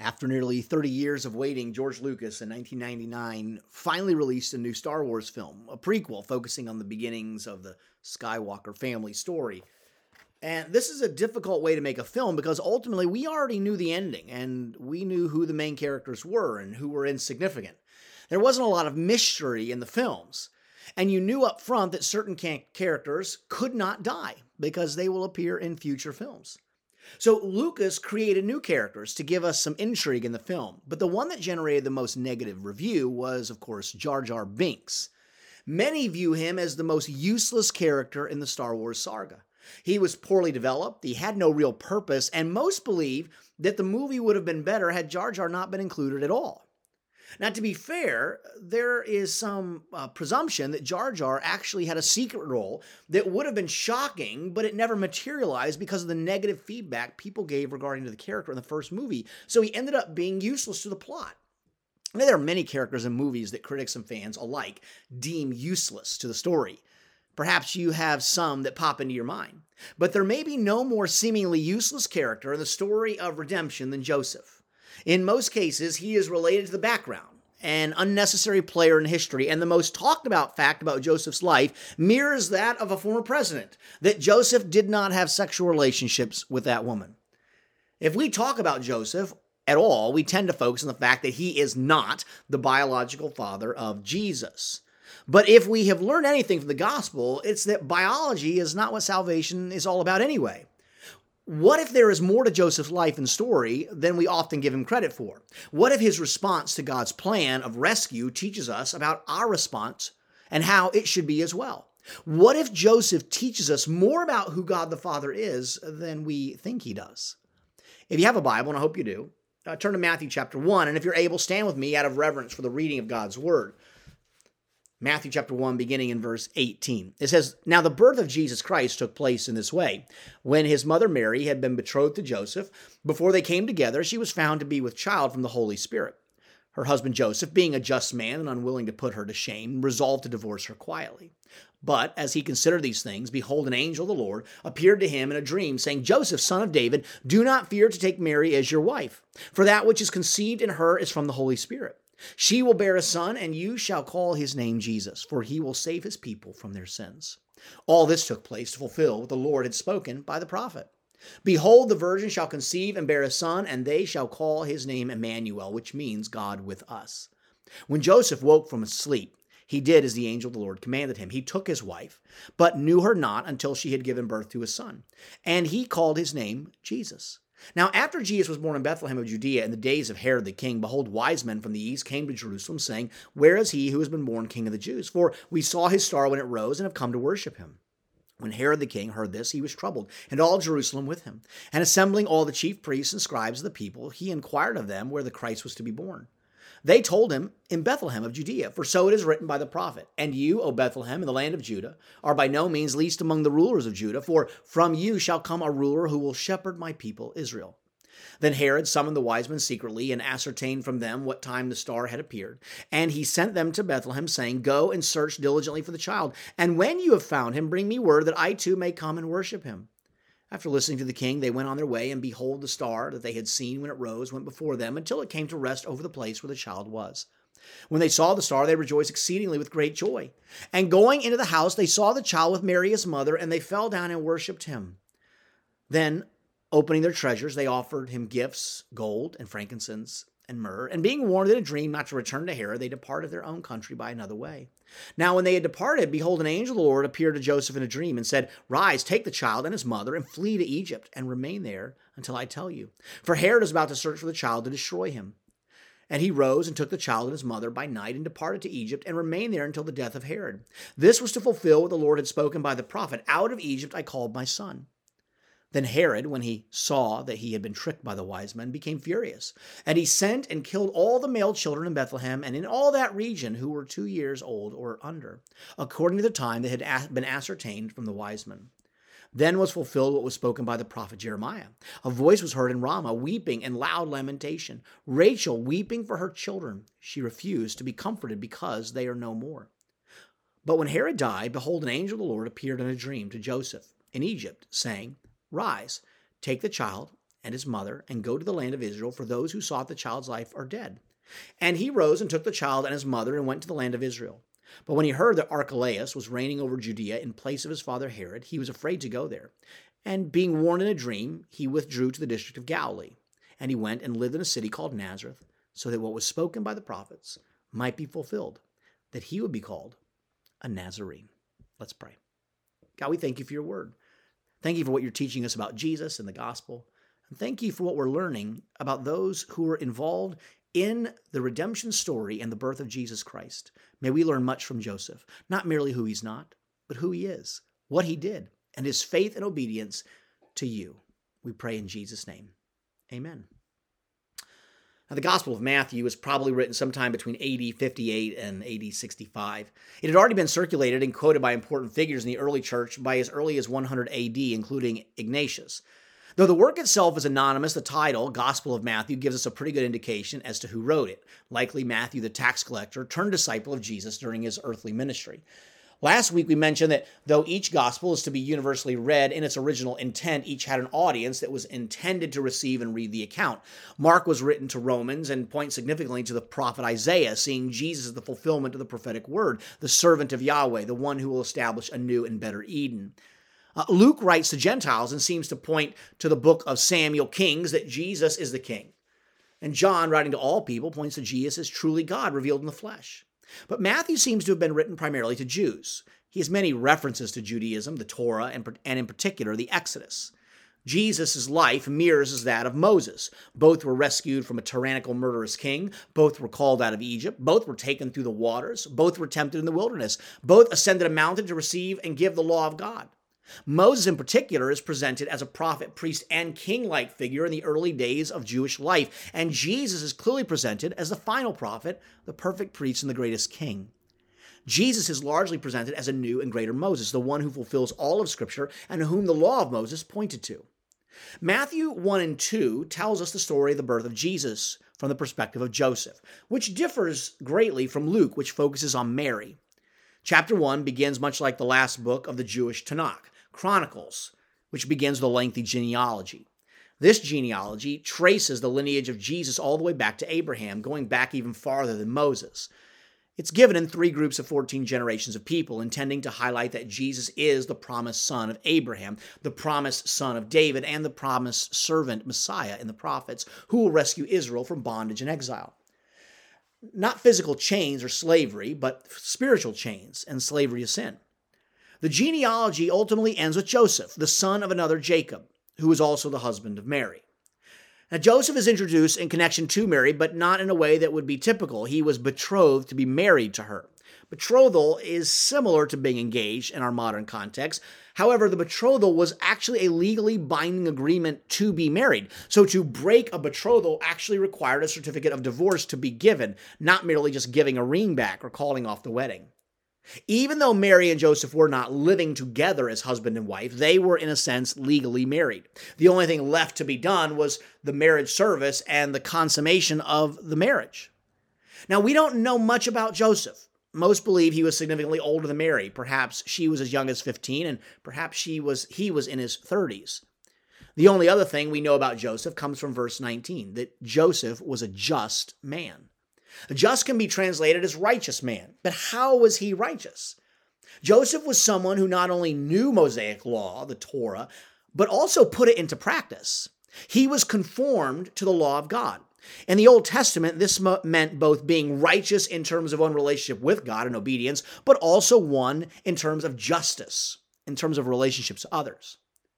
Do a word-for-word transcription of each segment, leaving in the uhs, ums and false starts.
After nearly thirty years of waiting, George Lucas in nineteen ninety-nine finally released a new Star Wars film, a prequel focusing on the beginnings of the Skywalker family story. And this is a difficult way to make a film because ultimately we already knew the ending and we knew who the main characters were and who were insignificant. There wasn't a lot of mystery in the films. And you knew up front that certain ca- characters could not die because they will appear in future films. So Lucas created new characters to give us some intrigue in the film, but the one that generated the most negative review was, of course, Jar Jar Binks. Many view him as the most useless character in the Star Wars saga. He was poorly developed, he had no real purpose, and most believe that the movie would have been better had Jar Jar not been included at all. Now, to be fair, there is some uh, presumption that Jar Jar actually had a secret role that would have been shocking, but it never materialized because of the negative feedback people gave regarding to the character in the first movie. So he ended up being useless to the plot. Now, there are many characters in movies that critics and fans alike deem useless to the story. Perhaps you have some that pop into your mind. But there may be no more seemingly useless character in the story of redemption than Joseph. In most cases, he is related to the background, an unnecessary player in history, and the most talked about fact about Joseph's life mirrors that of a former president, that Joseph did not have sexual relationships with that woman. If we talk about Joseph at all, we tend to focus on the fact that he is not the biological father of Jesus. But if we have learned anything from the gospel, it's that biology is not what salvation is all about anyway. What if there is more to Joseph's life and story than we often give him credit for? What if his response to God's plan of rescue teaches us about our response and how it should be as well? What if Joseph teaches us more about who God the Father is than we think he does? If you have a Bible, and I hope you do, uh, turn to Matthew chapter one, and if you're able, stand with me out of reverence for the reading of God's word. Matthew chapter one, beginning in verse eighteen. It says, "Now the birth of Jesus Christ took place in this way. When his mother Mary had been betrothed to Joseph, before they came together, she was found to be with child from the Holy Spirit. Her husband Joseph, being a just man and unwilling to put her to shame, resolved to divorce her quietly. But as he considered these things, behold, an angel of the Lord appeared to him in a dream, saying, Joseph, son of David, do not fear to take Mary as your wife, for that which is conceived in her is from the Holy Spirit. She will bear a son, and you shall call his name Jesus, for he will save his people from their sins. All this took place to fulfill what the Lord had spoken by the prophet. Behold, the virgin shall conceive and bear a son, and they shall call his name Emmanuel, which means God with us. When Joseph woke from his sleep, he did as the angel of the Lord commanded him. He took his wife, but knew her not until she had given birth to a son, and he called his name Jesus. Now, after Jesus was born in Bethlehem of Judea in the days of Herod the king, behold, wise men from the east came to Jerusalem, saying, Where is he who has been born king of the Jews? For we saw his star when it rose and have come to worship him. When Herod the king heard this, he was troubled, and all Jerusalem with him. And assembling all the chief priests and scribes of the people, he inquired of them where the Christ was to be born. They told him, In Bethlehem of Judea, for so it is written by the prophet, And you, O Bethlehem, in the land of Judah, are by no means least among the rulers of Judah, for from you shall come a ruler who will shepherd my people Israel. Then Herod summoned the wise men secretly and ascertained from them what time the star had appeared. And he sent them to Bethlehem, saying, Go and search diligently for the child, and when you have found him, bring me word that I too may come and worship him. After listening to the king, they went on their way, and behold, the star that they had seen when it rose went before them until it came to rest over the place where the child was. When they saw the star, they rejoiced exceedingly with great joy. And going into the house, they saw the child with Mary his mother, and they fell down and worshipped him. Then, opening their treasures, they offered him gifts, gold and frankincense and myrrh. And being warned in a dream not to return to Herod, they departed their own country by another way. Now when they had departed, behold, an angel of the Lord appeared to Joseph in a dream and said, Rise, take the child and his mother, and flee to Egypt, and remain there until I tell you. For Herod is about to search for the child to destroy him. And he rose and took the child and his mother by night and departed to Egypt, and remained there until the death of Herod. This was to fulfill what the Lord had spoken by the prophet, Out of Egypt I called my son. Then Herod, when he saw that he had been tricked by the wise men, became furious. And he sent and killed all the male children in Bethlehem and in all that region who were two years old or under, according to the time that had been ascertained from the wise men. Then was fulfilled what was spoken by the prophet Jeremiah. A voice was heard in Ramah, weeping and loud lamentation, Rachel weeping for her children. She refused to be comforted because they are no more. But when Herod died, behold, an angel of the Lord appeared in a dream to Joseph in Egypt, saying, Rise, take the child and his mother and go to the land of Israel, for those who sought the child's life are dead. And he rose and took the child and his mother and went to the land of Israel. But when he heard that Archelaus was reigning over Judea in place of his father Herod, he was afraid to go there. And being warned in a dream, he withdrew to the district of Galilee. And he went and lived in a city called Nazareth, so that what was spoken by the prophets might be fulfilled, that he would be called a Nazarene. Let's pray. God, we thank you for your word. Thank you for what you're teaching us about Jesus and the gospel. And thank you for what we're learning about those who are involved in the redemption story and the birth of Jesus Christ. May we learn much from Joseph, not merely who he's not, but who he is, what he did, and his faith and obedience to you. We pray in Jesus' name. Amen. Now, the Gospel of Matthew was probably written sometime between A D fifty-eight and A D sixty-five. It had already been circulated and quoted by important figures in the early church by as early as one hundred A D, including Ignatius. Though the work itself is anonymous, the title, Gospel of Matthew, gives us a pretty good indication as to who wrote it. Likely Matthew the tax collector, turned disciple of Jesus during his earthly ministry. Last week we mentioned that though each gospel is to be universally read in its original intent, each had an audience that was intended to receive and read the account. Mark was written to Romans and points significantly to the prophet Isaiah, seeing Jesus as the fulfillment of the prophetic word, the servant of Yahweh, the one who will establish a new and better Eden. Uh, Luke writes to Gentiles and seems to point to the book of Samuel Kings that Jesus is the king. And John, writing to all people, points to Jesus as truly God revealed in the flesh. But Matthew seems to have been written primarily to Jews. He has many references to Judaism, the Torah, and, and in particular the Exodus. Jesus' life mirrors that of Moses. Both were rescued from a tyrannical, murderous king. Both were called out of Egypt. Both were taken through the waters. Both were tempted in the wilderness. Both ascended a mountain to receive and give the law of God. Moses in particular is presented as a prophet, priest, and king-like figure in the early days of Jewish life, and Jesus is clearly presented as the final prophet, the perfect priest, and the greatest king. Jesus is largely presented as a new and greater Moses, the one who fulfills all of Scripture and whom the law of Moses pointed to. Matthew one and two tells us the story of the birth of Jesus from the perspective of Joseph, which differs greatly from Luke, which focuses on Mary. Chapter one begins much like the last book of the Jewish Tanakh, Chronicles, which begins with a lengthy genealogy. This genealogy traces the lineage of Jesus all the way back to Abraham, going back even farther than Moses. It's given in three groups of fourteen generations of people, intending to highlight that Jesus is the promised son of Abraham, the promised son of David, and the promised servant Messiah in the prophets, who will rescue Israel from bondage and exile. Not physical chains or slavery, but spiritual chains and slavery to sin. The genealogy ultimately ends with Joseph, the son of another Jacob, who is also the husband of Mary. Now, Joseph is introduced in connection to Mary, but not in a way that would be typical. He was betrothed to be married to her. Betrothal is similar to being engaged in our modern context. However, the betrothal was actually a legally binding agreement to be married. So to break a betrothal actually required a certificate of divorce to be given, not merely just giving a ring back or calling off the wedding. Even though Mary and Joseph were not living together as husband and wife, they were in a sense legally married. The only thing left to be done was the marriage service and the consummation of the marriage. Now, we don't know much about Joseph. Most believe he was significantly older than Mary. Perhaps she was as young as fifteen, and perhaps she was he was in his thirties. The only other thing we know about Joseph comes from verse nineteen, that Joseph was a just man. Just can be translated as righteous man, but how was he righteous? Joseph was someone who not only knew Mosaic law, the Torah, but also put it into practice. He was conformed to the law of God. In the Old Testament, this meant both being righteous in terms of one relationship with God and obedience, but also one in terms of justice, in terms of relationships to others.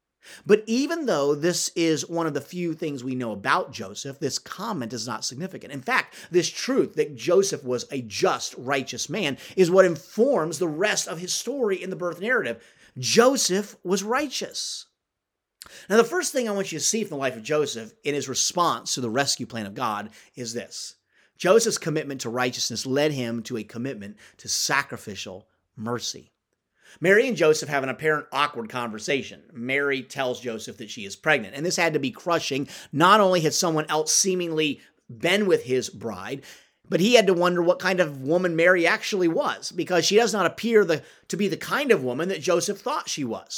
But even though this is one of the few things we know about Joseph, this comment is not significant. In fact, this truth that Joseph was a just, righteous man is what informs the rest of his story in the birth narrative. Joseph was righteous. Now, the first thing I want you to see from the life of Joseph in his response to the rescue plan of God is this. Joseph's commitment to righteousness led him to a commitment to sacrificial mercy. Mary and Joseph have an apparent awkward conversation. Mary tells Joseph that she is pregnant, and this had to be crushing. Not only had someone else seemingly been with his bride, but he had to wonder what kind of woman Mary actually was, because she does not appear the, to be the kind of woman that Joseph thought she was.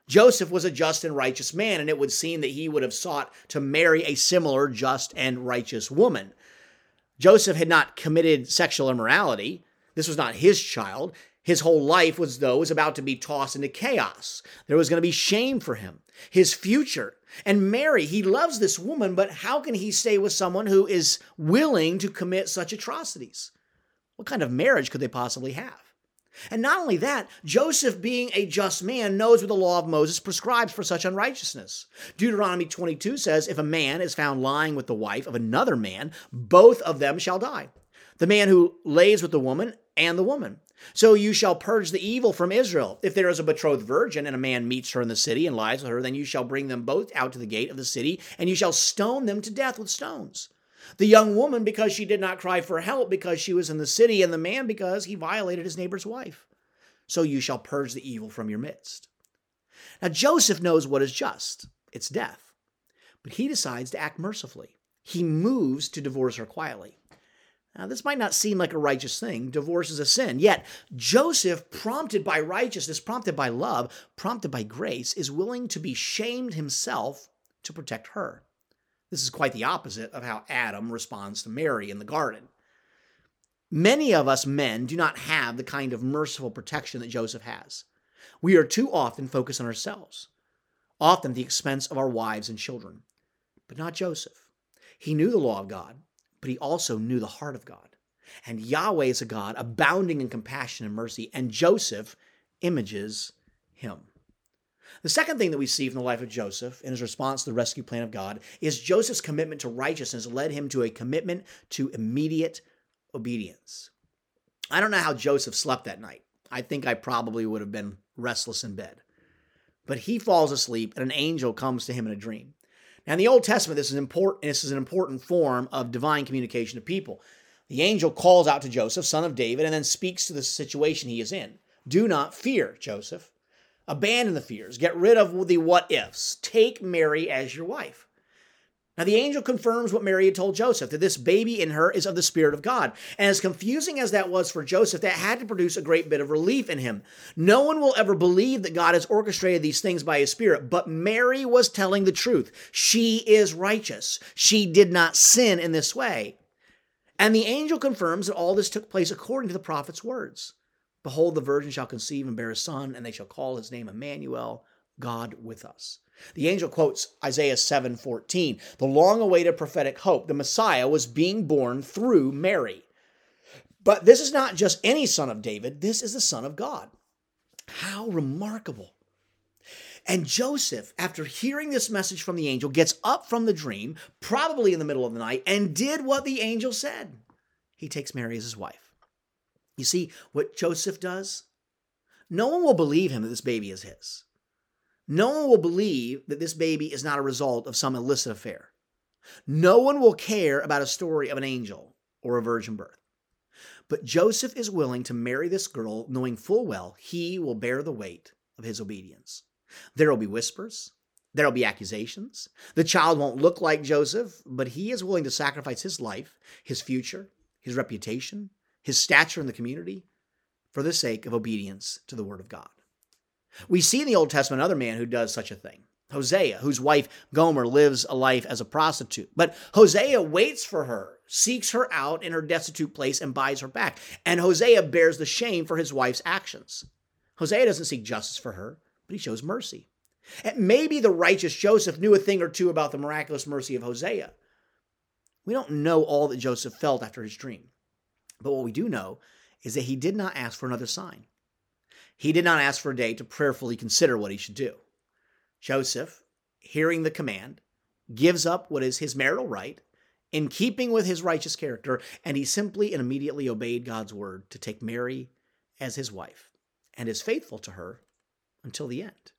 Joseph was a just and righteous man, and it would seem that he would have sought to marry a similar just and righteous woman. Joseph had not committed sexual immorality. This was not his child. His whole life was, though, was about to be tossed into chaos. There was going to be shame for him, his future. And Mary, he loves this woman, but how can he stay with someone who is willing to commit such atrocities? What kind of marriage could they possibly have? And not only that, Joseph, being a just man, knows what the law of Moses prescribes for such unrighteousness. Deuteronomy twenty-two says, if a man is found lying with the wife of another man, both of them shall die. The man who lays with the woman and the woman. So you shall purge the evil from Israel. If there is a betrothed virgin and a man meets her in the city and lies with her, then you shall bring them both out to the gate of the city, and you shall stone them to death with stones. The young woman, because she did not cry for help, because she was in the city, and the man, because he violated his neighbor's wife. So you shall purge the evil from your midst. Now Joseph knows what is just. It's death. But he decides to act mercifully. He moves to divorce her quietly. Now, this might not seem like a righteous thing. Divorce is a sin. Yet, Joseph, prompted by righteousness, prompted by love, prompted by grace, is willing to be shamed himself to protect her. This is quite the opposite of how Adam responds to Mary in the garden. Many of us men do not have the kind of merciful protection that Joseph has. We are too often focused on ourselves, often at the expense of our wives and children. But not Joseph. He knew the law of God, but he also knew the heart of God. And Yahweh is a God abounding in compassion and mercy, and Joseph images him. The second thing that we see from the life of Joseph in his response to the rescue plan of God is Joseph's commitment to righteousness led him to a commitment to immediate obedience. I don't know how Joseph slept that night. I think I probably would have been restless in bed. But he falls asleep, and an angel comes to him in a dream. Now, in the Old Testament, this is important. This is an important form of divine communication to people. The angel calls out to Joseph, son of David, and then speaks to the situation he is in. Do not fear, Joseph. Abandon the fears. Get rid of the what-ifs. Take Mary as your wife. Now, the angel confirms what Mary had told Joseph, that this baby in her is of the Spirit of God. And as confusing as that was for Joseph, that had to produce a great bit of relief in him. No one will ever believe that God has orchestrated these things by his Spirit, but Mary was telling the truth. She is righteous. She did not sin in this way. And the angel confirms that all this took place according to the prophet's words. Behold, the virgin shall conceive and bear a son, and they shall call his name Emmanuel, God with us. The angel quotes Isaiah seven fourteen. The long-awaited prophetic hope, the Messiah, was being born through Mary. But this is not just any son of David. This is the Son of God. How remarkable. And Joseph, after hearing this message from the angel, gets up from the dream, probably in the middle of the night, and did what the angel said. He takes Mary as his wife. You see what Joseph does? No one will believe him that this baby is his. No one will believe that this baby is not a result of some illicit affair. No one will care about a story of an angel or a virgin birth. But Joseph is willing to marry this girl, knowing full well he will bear the weight of his obedience. There will be whispers. There will be accusations. The child won't look like Joseph, but he is willing to sacrifice his life, his future, his reputation, his stature in the community for the sake of obedience to the word of God. We see in the Old Testament another man who does such a thing, Hosea, whose wife Gomer lives a life as a prostitute. But Hosea waits for her, seeks her out in her destitute place, and buys her back. And Hosea bears the shame for his wife's actions. Hosea doesn't seek justice for her, but he shows mercy. And maybe the righteous Joseph knew a thing or two about the miraculous mercy of Hosea. We don't know all that Joseph felt after his dream. But what we do know is that he did not ask for another sign. He did not ask for a day to prayerfully consider what he should do. Joseph, hearing the command, gives up what is his marital right in keeping with his righteous character, and he simply and immediately obeyed God's word to take Mary as his wife and is faithful to her until the end.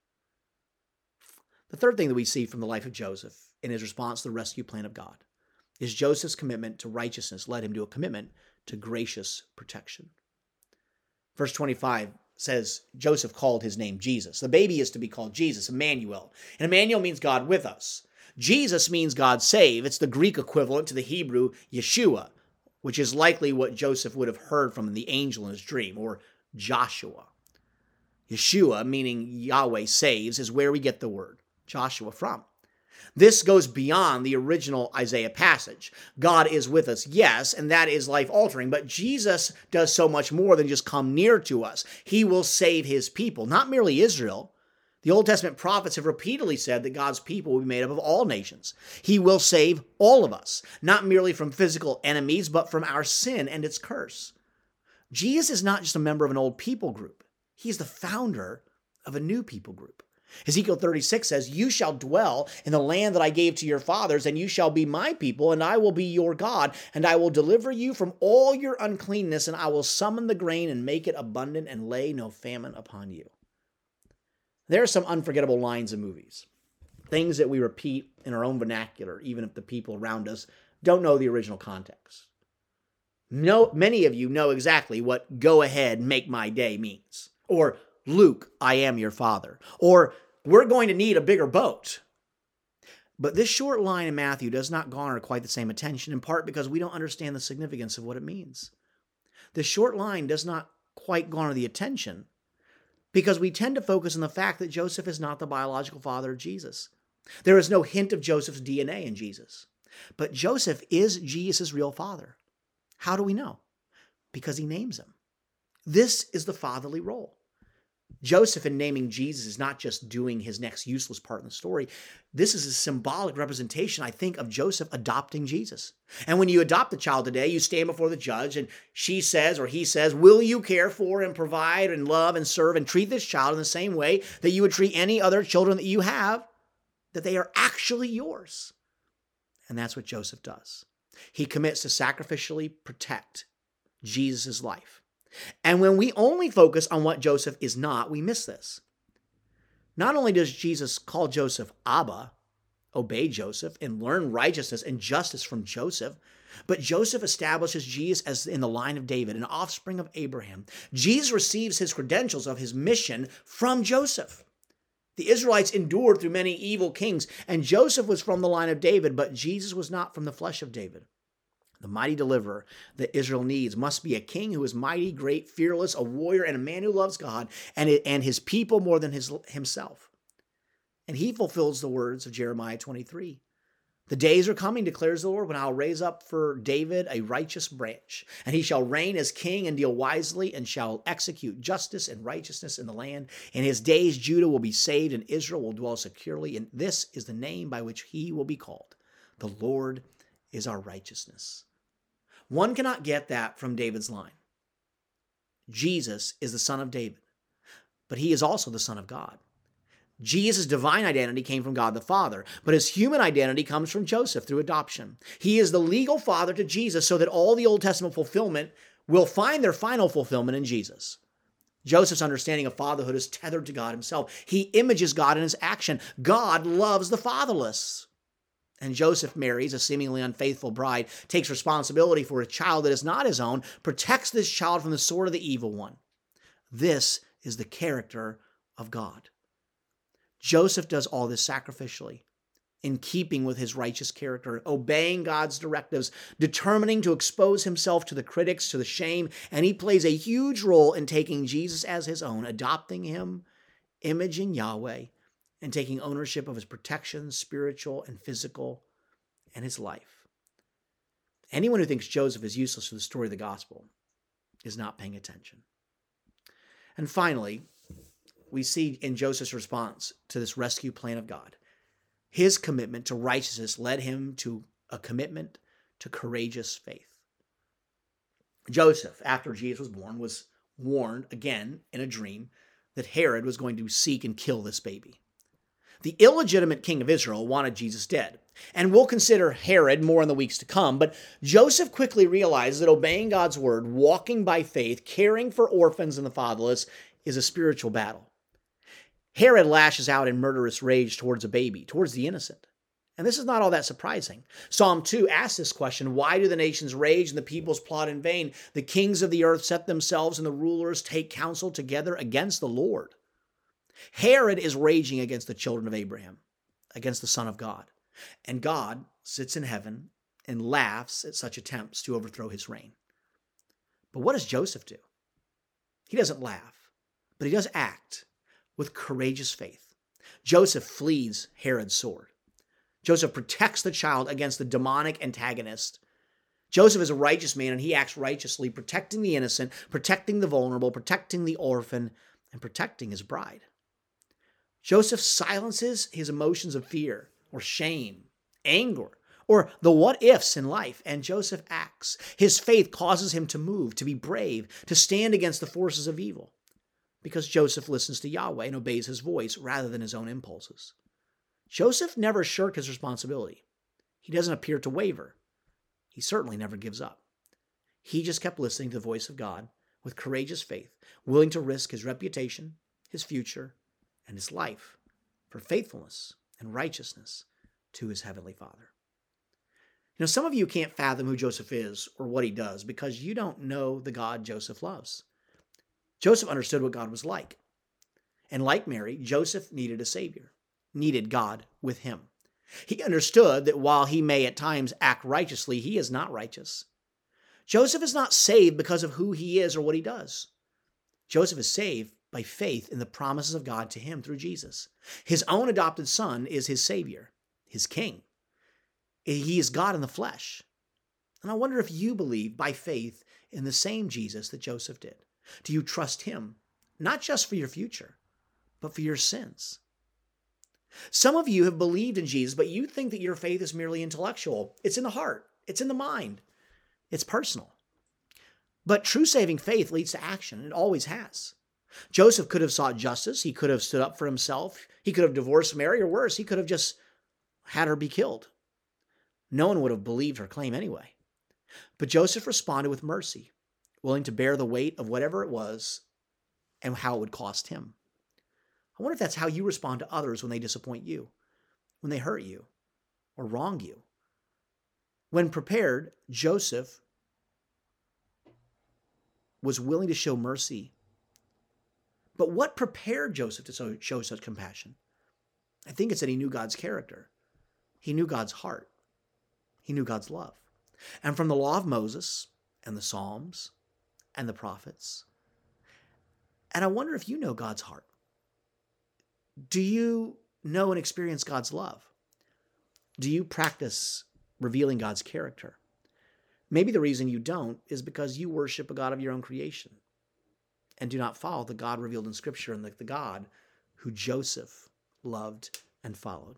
The third thing that we see from the life of Joseph in his response to the rescue plan of God is Joseph's commitment to righteousness led him to a commitment to gracious protection. Verse twenty-five says Joseph called his name Jesus. The baby is to be called Jesus, Emmanuel. And Emmanuel means God with us. Jesus means God save. It's the Greek equivalent to the Hebrew Yeshua, which is likely what Joseph would have heard from the angel in his dream, or Joshua. Yeshua, meaning Yahweh saves, is where we get the word Joshua from. This goes beyond the original Isaiah passage. God is with us, yes, and that is life-altering, but Jesus does so much more than just come near to us. He will save his people, not merely Israel. The Old Testament prophets have repeatedly said that God's people will be made up of all nations. He will save all of us, not merely from physical enemies, but from our sin and its curse. Jesus is not just a member of an old people group. He's the founder of a new people group. Ezekiel thirty-six says, "You shall dwell in the land that I gave to your fathers, and you shall be my people, and I will be your God, and I will deliver you from all your uncleanness, and I will summon the grain and make it abundant and lay no famine upon you." There are some unforgettable lines in movies, things that we repeat in our own vernacular, even if the people around us don't know the original context. No, many of you know exactly what "go ahead, make my day" means, or "Luke, I am your father," or "we're going to need a bigger boat." But this short line in Matthew does not garner quite the same attention, in part because we don't understand the significance of what it means. This short line does not quite garner the attention because we tend to focus on the fact that Joseph is not the biological father of Jesus. There is no hint of Joseph's D N A in Jesus. But Joseph is Jesus' real father. How do we know? Because he names him. This is the fatherly role. Joseph, in naming Jesus, is not just doing his next useless part in the story. This is a symbolic representation, I think, of Joseph adopting Jesus. And when you adopt a child today, you stand before the judge and she says, or he says, "Will you care for and provide and love and serve and treat this child in the same way that you would treat any other children that you have, that they are actually yours?" And that's what Joseph does. He commits to sacrificially protect Jesus' life. And when we only focus on what Joseph is not, we miss this. Not only does Jesus call Joseph Abba, obey Joseph, and learn righteousness and justice from Joseph, but Joseph establishes Jesus as in the line of David, an offspring of Abraham. Jesus receives his credentials of his mission from Joseph. The Israelites endured through many evil kings, and Joseph was from the line of David, but Jesus was not from the flesh of David. The mighty deliverer that Israel needs must be a king who is mighty, great, fearless, a warrior, and a man who loves God and, and his people more than his, himself. And he fulfills the words of Jeremiah twenty-three. "The days are coming, declares the Lord, when I'll raise up for David a righteous branch, and he shall reign as king and deal wisely and shall execute justice and righteousness in the land. In his days, Judah will be saved and Israel will dwell securely. And this is the name by which he will be called. The Lord is our righteousness." One cannot get that from David's line. Jesus is the son of David, but he is also the son of God. Jesus' divine identity came from God the Father, but his human identity comes from Joseph through adoption. He is the legal father to Jesus so that all the Old Testament fulfillment will find their final fulfillment in Jesus. Joseph's understanding of fatherhood is tethered to God himself. He images God in his action. God loves the fatherless. And Joseph marries a seemingly unfaithful bride, takes responsibility for a child that is not his own, protects this child from the sword of the evil one. This is the character of God. Joseph does all this sacrificially, in keeping with his righteous character, obeying God's directives, determining to expose himself to the critics, to the shame, and he plays a huge role in taking Jesus as his own, adopting him, imaging Yahweh, and taking ownership of his protection, spiritual and physical, and his life. Anyone who thinks Joseph is useless to the story of the gospel is not paying attention. And finally, we see in Joseph's response to this rescue plan of God, his commitment to righteousness led him to a commitment to courageous faith. Joseph, after Jesus was born, was warned again in a dream that Herod was going to seek and kill this baby. The illegitimate king of Israel wanted Jesus dead, and we'll consider Herod more in the weeks to come, but Joseph quickly realized that obeying God's word, walking by faith, caring for orphans and the fatherless is a spiritual battle. Herod lashes out in murderous rage towards a baby, towards the innocent. And this is not all that surprising. Psalm two asks this question: "Why do the nations rage and the peoples plot in vain? The kings of the earth set themselves and the rulers take counsel together against the Lord." Herod is raging against the children of Abraham, against the Son of God. And God sits in heaven and laughs at such attempts to overthrow his reign. But what does Joseph do? He doesn't laugh. but he does act with courageous faith. Joseph flees Herod's sword. Joseph protects the child against the demonic antagonist. Joseph is a righteous man, and he acts righteously, protecting the innocent, protecting the vulnerable, protecting the orphan, and protecting his bride. Joseph silences his emotions of fear or shame, anger, or the what-ifs in life, and Joseph acts. His faith causes him to move, to be brave, to stand against the forces of evil, because Joseph listens to Yahweh and obeys his voice rather than his own impulses. Joseph never shirked his responsibility. He doesn't appear to waver. He certainly never gives up. He just kept listening to the voice of God with courageous faith, willing to risk his reputation, his future, and his life for faithfulness and righteousness to his heavenly Father. You know, some of you can't fathom who Joseph is or what he does because you don't know the God Joseph loves. Joseph understood what God was like. And like Mary, Joseph needed a Savior, needed God with him. He understood that while he may at times act righteously, he is not righteous. Joseph is not saved because of who he is or what he does. Joseph is saved by faith in the promises of God to him through Jesus. His own adopted son is his Savior, his King. He is God in the flesh. And I wonder if you believe by faith in the same Jesus that Joseph did. Do you trust him, not just for your future, but for your sins? Some of you have believed in Jesus, but you think that your faith is merely intellectual. It's in the heart. It's in the mind. It's personal. But true saving faith leads to action, and it always has. Joseph could have sought justice. He could have stood up for himself. He could have divorced Mary, or worse, he could have just had her be killed. No one would have believed her claim anyway. But Joseph responded with mercy, willing to bear the weight of whatever it was and how it would cost him. I wonder if that's how you respond to others when they disappoint you, when they hurt you, or wrong you. When prepared, Joseph was willing to show mercy. But what prepared Joseph to show such compassion? I think it's that he knew God's character. He knew God's heart. He knew God's love. And from the law of Moses and the Psalms and the prophets. And I wonder if you know God's heart. Do you know and experience God's love? Do you practice revealing God's character? Maybe the reason you don't is because you worship a God of your own creation and do not follow the God revealed in Scripture and the, the God who Joseph loved and followed.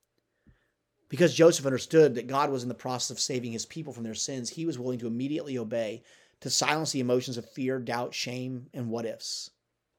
Because Joseph understood that God was in the process of saving his people from their sins, he was willing to immediately obey, to silence the emotions of fear, doubt, shame, and what-ifs.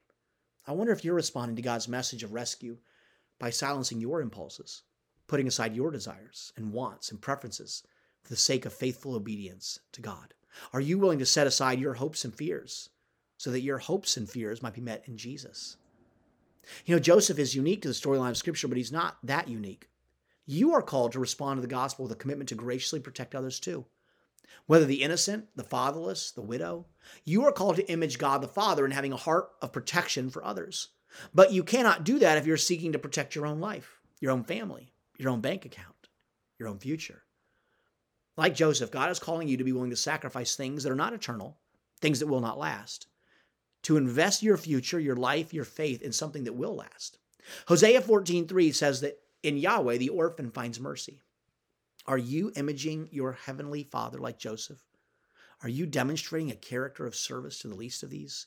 I wonder if you're responding to God's message of rescue by silencing your impulses, putting aside your desires and wants and preferences for the sake of faithful obedience to God. Are you willing to set aside your hopes and fears so that your hopes and fears might be met in Jesus? You know, Joseph is unique to the storyline of Scripture, but he's not that unique. You are called to respond to the gospel with a commitment to graciously protect others too. Whether the innocent, the fatherless, the widow, you are called to image God the Father in having a heart of protection for others. But you cannot do that if you're seeking to protect your own life, your own family, your own bank account, your own future. Like Joseph, God is calling you to be willing to sacrifice things that are not eternal, things that will not last, to invest your future, your life, your faith in something that will last. Hosea fourteen three says that in Yahweh, the orphan finds mercy. Are you imaging your heavenly Father like Joseph? Are you demonstrating a character of service to the least of these?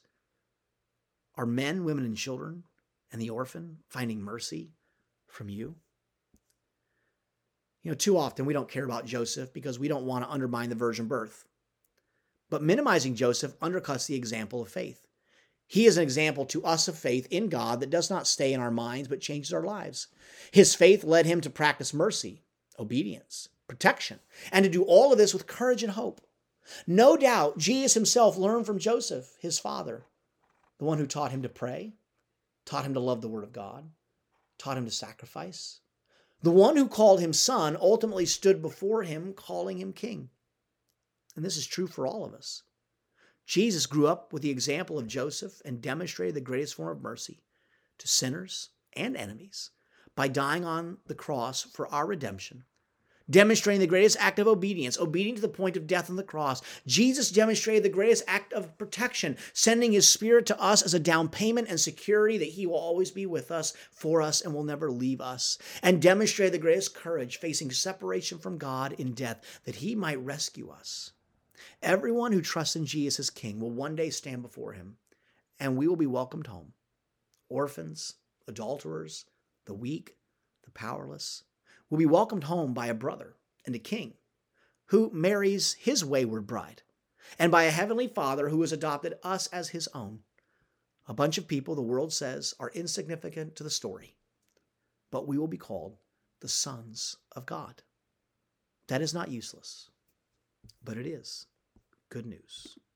Are men, women, and children and the orphan finding mercy from you? You know, too often we don't care about Joseph because we don't want to undermine the virgin birth. But minimizing Joseph undercuts the example of faith. He is an example to us of faith in God that does not stay in our minds but changes our lives. His faith led him to practice mercy, obedience, protection, and to do all of this with courage and hope. No doubt, Jesus himself learned from Joseph, his father, the one who taught him to pray, taught him to love the Word of God, taught him to sacrifice. The one who called him son ultimately stood before him, calling him king. And this is true for all of us. Jesus grew up with the example of Joseph and demonstrated the greatest form of mercy to sinners and enemies by dying on the cross for our redemption, demonstrating the greatest act of obedience, obedient to the point of death on the cross. Jesus demonstrated the greatest act of protection, sending his Spirit to us as a down payment and security that he will always be with us, for us, and will never leave us, and demonstrated the greatest courage, facing separation from God in death, that he might rescue us. Everyone who trusts in Jesus as King will one day stand before him, and we will be welcomed home. Orphans, adulterers, the weak, the powerless, will be welcomed home by a brother and a king who marries his wayward bride, and by a heavenly Father who has adopted us as his own. A bunch of people the world says are insignificant to the story, but we will be called the sons of God. That is not useless, but it is good news.